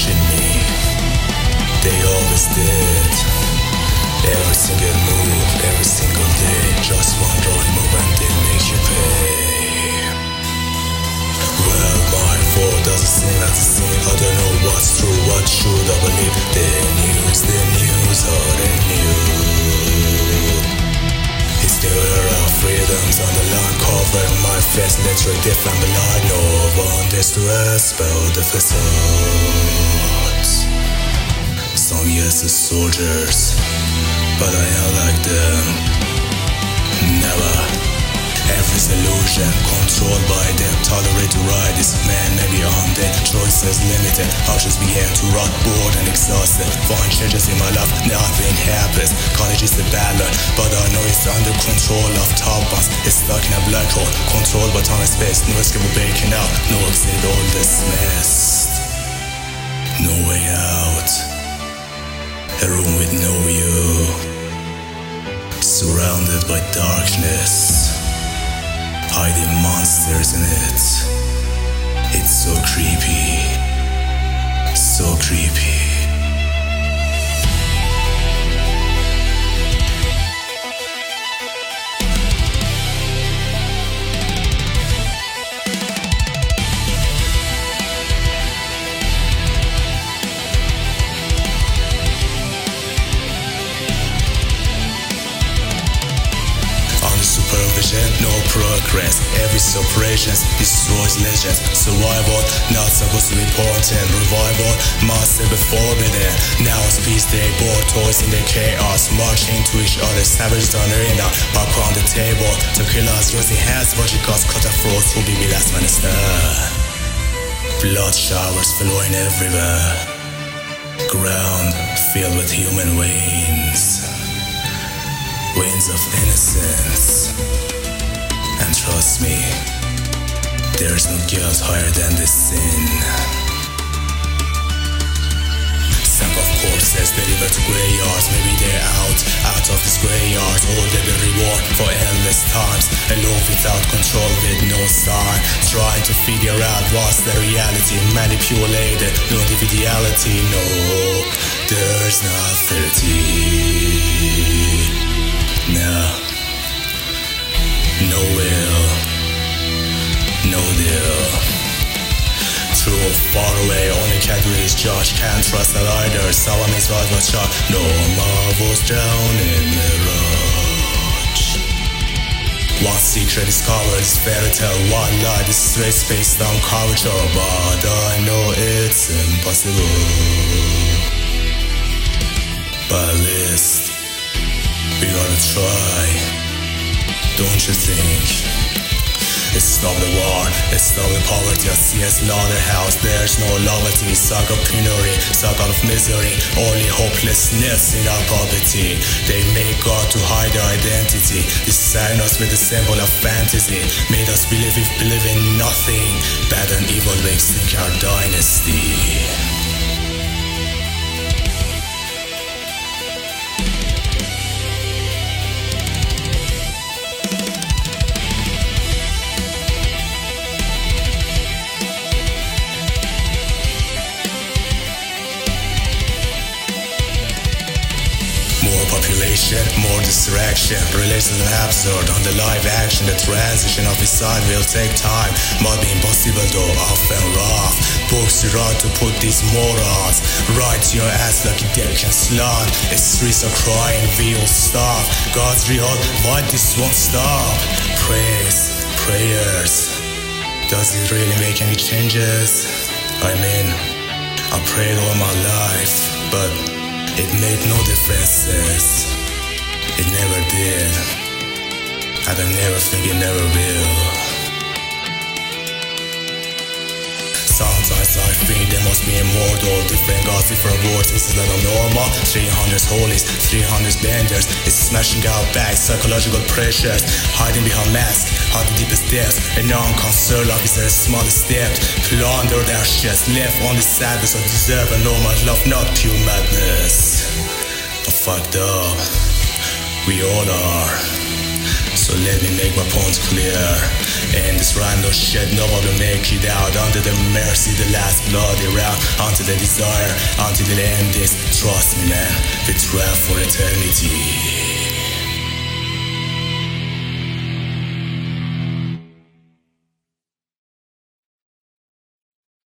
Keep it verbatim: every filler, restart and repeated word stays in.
watching me. They always did. Every single move, every single day. Just one wrong move and they make you pay. Well, my fault doesn't seem as it seems. I don't know what's true, what should I believe. The news, the news, how they knew. It's the era of freedoms on the line, covering my face, literally different blind. No one dares to ask about the facades. Some yes as soldiers, but I ain't like them. Never. Every illusion controlled by them. Tolerate to ride this man, maybe on the choices limited. Options began to rot, bored and exhausted. Find changes in my life, nothing happens. College is the battle, but I know it's under control of top ones. It's stuck in a black hole, controlled by time and space. No escape or breaking out, no exit, all dismissed. No way out. A room with no view, surrounded by darkness, hiding monsters in it. It's so creepy, so creepy. Supervision, no progress. Every separation destroys legends. Survival, not supposed to be important. Revival, must be forbidden. Now it's peace day, bored toys in the chaos. Marching to each other, savage down arena. Back on the table, tequila's using hands, verticals, cut a throat, who be the last minister. Blood showers flowing everywhere. Ground filled with human veins. Veins of innocence. And trust me, there's no guilt higher than this sin. Sack of corpses delivered to graveyards. Maybe they're out, out of this graveyard. Or they've been reborn for endless times. Alone without control with no sign. Trying to figure out what's the reality. Manipulated, no individuality. No, there's not thirty. No, no will, no deal. True or far away, only categories judge. Can't trust that either. Someone is right was shot. No marvels drown in mirage. One secret discovered is fairy tale. One lie is straight space down culture. But I know it's impossible. But at least we gotta try, don't you think? It's stop the war, it's stop the poverty. I see a slaughterhouse, there's no loyalty. Suck of penury, suck out of misery. Only hopelessness in our poverty. They make God to hide their identity. Design us with the symbol of fantasy. Made us believe we believe in nothing. Bad and evil makes think our dynasty. More distraction, relations and absurd. On the live action, the transition of his side will take time. Might be impossible though, often rough. Books you write to put these morons right to your ass like a deck and slot. Its streets are crying, we will stop. God's real, why this won't stop? Praise, prayers, does it really make any changes? I mean, I prayed all my life, but it made no differences. It never did, and I never think it never will. Sometimes I think there must be immortal. Different gods, different words, this is not normal. three hundred holies, three hundred benders. It's smashing out back, psychological pressures. Hiding behind masks, hide the deepest depths. A non-concerned love is the smallest step. Plunder their shits, left on the sadness. I deserve a normal love, not pure madness. I'm fucked up, we all are. So let me make my points clear. And this rhyme no shit, no one will make it out. Under the mercy, the last bloody round. Until the desire, until the end is. Trust me man, we travel for eternity.